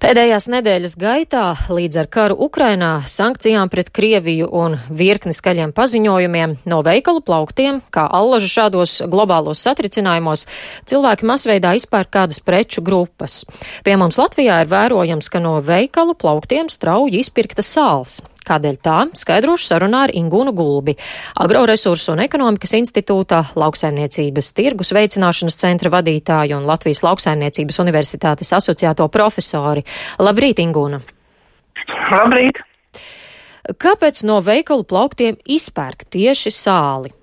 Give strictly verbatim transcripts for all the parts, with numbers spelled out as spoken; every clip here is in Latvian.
Pēdējās nedēļas gaitā līdz ar karu Ukrainā, sankcijām pret Krieviju un virkni skaļiem paziņojumiem no veikalu plauktiem, kā allažu šādos globālos satricinājumos, cilvēki masveidā izpērk kādas preču grupas. Pie mums Latvijā ir vērojams, ka no veikalu plauktiem strauji izpirkta sāls. Kādēļ tā? Skaidrošu sarunā ar Ingūnu Gulbi, Agroresursu un ekonomikas institūta lauksaimniecības tirgus veicināšanas centra vadītāju un Latvijas lauksaimniecības universitātes asociēto profesori. Labrīt, Ingūna! Labrīt! Kāpēc no veikalu plauktiem izpērk tieši sāli?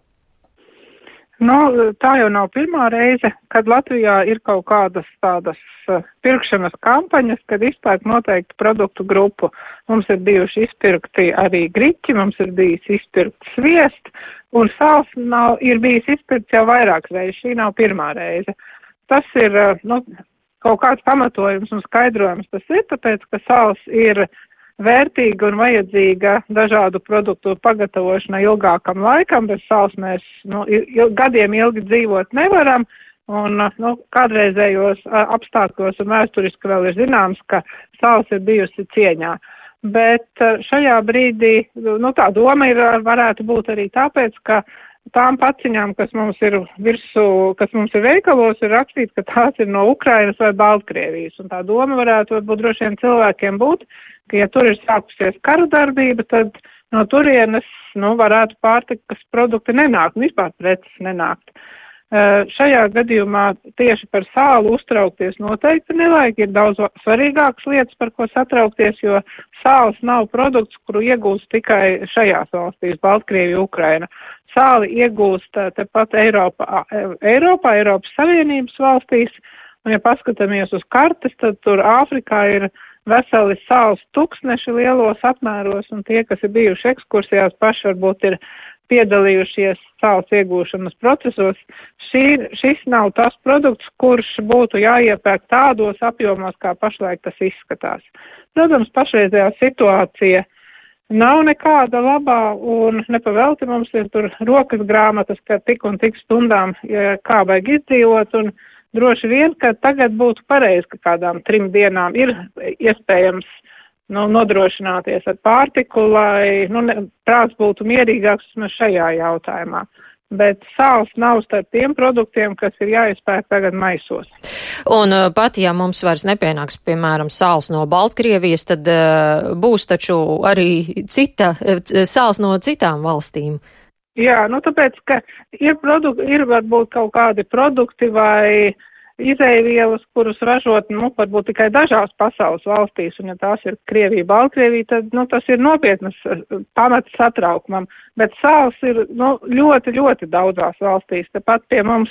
Nu, tā jau nav pirmā reize, kad Latvijā ir kaut kādas tādas uh, pirkšanas kampaņas, kad izpērk noteiktu produktu grupu. Mums ir bijuši izpirkti arī griķi, mums ir bijis izpirkts sviest, un sāls nav, ir bijis izpirkts jau vairākas reizes. Šī nav pirmā reize. Tas ir, uh, nu, kaut kāds pamatojums un skaidrojums tas ir, tāpēc, ka sāls ir vērtīga un vajadzīga dažādu produktu pagatavošanai ilgākam laikam, bez sāls mēs nu, il, gadiem ilgi dzīvot nevaram, un nu, kādreizējos apstākļos un vēsturiski vēl ir zināms, ka sāls ir bijusi cieņā. Bet šajā brīdī, nu tā doma ir, varētu būt arī tāpēc, ka tām paciņām, kas mums ir virsū, kas mums ir veikalos, ir rakstīts, ka tās ir no Ukrainas vai Baltkrievijas, un tā doma varētu būt droši vien cilvēkiem būt, ka ja tur ir sākusies karu darbība, tad no turienes, nu, varētu pārtikas produkti nenākt, un vispār preces nenākt. Uh, šajā gadījumā tieši par sālu uztraukties noteikti nevajag, ir daudz svarīgākas lietas, par ko satraukties, jo sāls nav produkts, kuru iegūst tikai šajās valstīs, Baltkrievija, Ukraina. Sāli iegūst tepat Eiropā, Eiropā, Eiropas Savienības valstīs, un ja paskatāmies uz kartes, tad tur Āfrikā ir veseli sāls tūkstneši lielos apmēros, un tie, kas ir bijuši ekskursijās, paši varbūt ir piedalījušies sāls iegūšanas procesos. Šī, šis nav tas produkts, kurš būtu jāiepērk tādos apjomos, kā pašlaik tas izskatās. Protams, pašreizējā situācija nav nekāda labā, un nepavelti mums ir tur rokas grāmatas, ka tik un tik stundām kā vajag izdzīvot, un droši vien, ka tagad būtu pareizi, ka kādām trim dienām ir iespējams nu, nodrošināties ar pārtiku, lai nu, ne, prāts būtu mierīgāks šajā jautājumā. Bet sāls nav starp tiem produktiem, kas ir jāizpērk tagad maisos. Un pat, ja mums vairs nepienāks, piemēram, sāls no Baltkrievijas, tad uh, būs taču arī cita, sāls no citām valstīm. Jā, nu tāpēc, ka ir, produkti, ir varbūt kaut kādi produkti vai izēvielas, kurus ražot, nu, varbūt tikai dažās pasaules valstīs, un ja tās ir Krievija, Baltkrievija, tad, nu, tas ir nopietnas pamats satraukumam. Bet sāls ir, nu, ļoti, ļoti daudzās valstīs. Tepat pie mums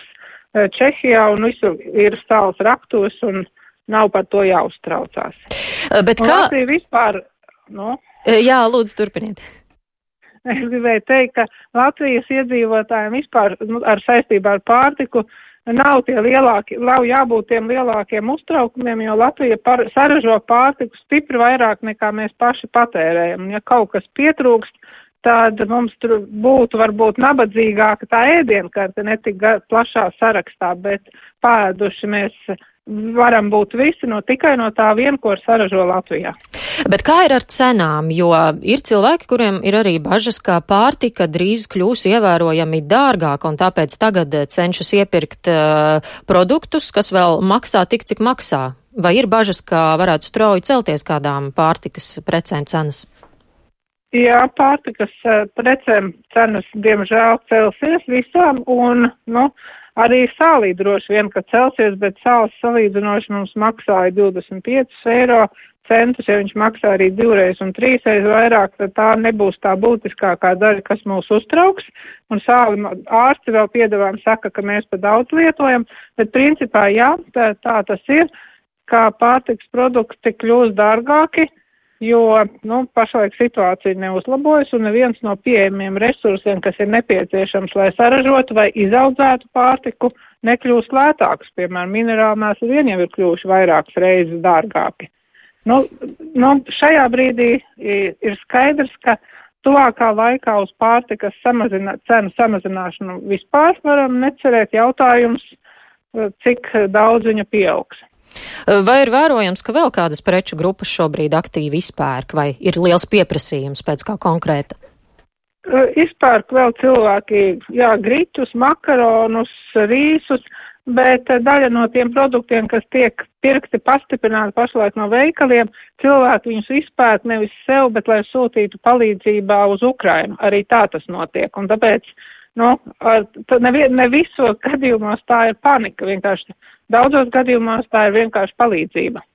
Čehijā un visur ir sāls raktos, un nav par to jāuztraucās. Bet un kā? Latvija vispār, nu. Jā, lūdzu, turpiniet. Es gribēju teikt, ka Latvijas iedzīvotājiem vispār nu, ar saistībā ar pārtiku nav tie lielākie, nav jābūt tiem lielākiem uztraukumiem, jo Latvija par, saražo pārtiku stipri vairāk nekā mēs paši patērējam. Ja kaut kas pietrūkst, tad mums tur būtu varbūt nabadzīgāka tā ēdienkarte, ne tik plašā sarakstā, bet pāēduši mēs varam būt visi no tikai no tā vien, ko saražo Latvijā. Bet kā ir ar cenām, jo ir cilvēki, kuriem ir arī bažas, ka pārtika drīz kļūs ievērojami dārgāka, un tāpēc tagad cenšas iepirkt uh, produktus, kas vēl maksā tik, cik maksā. Vai ir bažas, ka varētu strauji celties kādām pārtikas precēm cenas? Jā, pārtikas uh, precēm cenas, diemžēl, celsies visām, un, nu, arī sālī droši vien, ka celsies, bet sāls salīdzinoši mums maksāja divdesmit piecus eiro centus, ja viņš maksā arī divreiz un trīsreiz vairāk, tad tā nebūs tā būtiskākā daļa, kas mūs uztrauks, un sāli ārsti vēl piedāvājumi saka, ka mēs pa daudz lietojam, bet principā jā, tā, tā tas ir, kā pārtiks produkti kļūst dārgāki, jo, nu, pašlaik situācija neuzlabojas, un neviens no pieejamiem resursiem, kas ir nepieciešams, lai saražotu vai izaudzētu pārtiku, nekļūst lētāks. Piemēram, minerālmēsli vien jau ir kļuvuši vairākas reizes dārgāki. Nu, nu, šajā brīdī ir skaidrs, ka tuvākā laikā uz pārtikas samazina, cenu samazināšanu vispār varam necerēt. Jautājums, cik daudz viņa pieaugs. Vai ir vērojams, ka vēl kādas preču grupas šobrīd aktīvi izpērk, vai ir liels pieprasījums pēc kā konkrēta? Izpērk vēl cilvēki, jā, gritus, makaronus, rīsus, bet daļa no tiem produktiem, kas tiek pirkti pastiprināti pašlaik no veikaliem, cilvēki viņus izpērk nevis sev, bet lai sūtītu palīdzībā uz Ukrainu. Arī tā tas notiek. Un tāpēc, nu, ne, ne visos gadījumos tā ir panika, vienkārši daudzos gadījumos tā ir vienkārši palīdzība.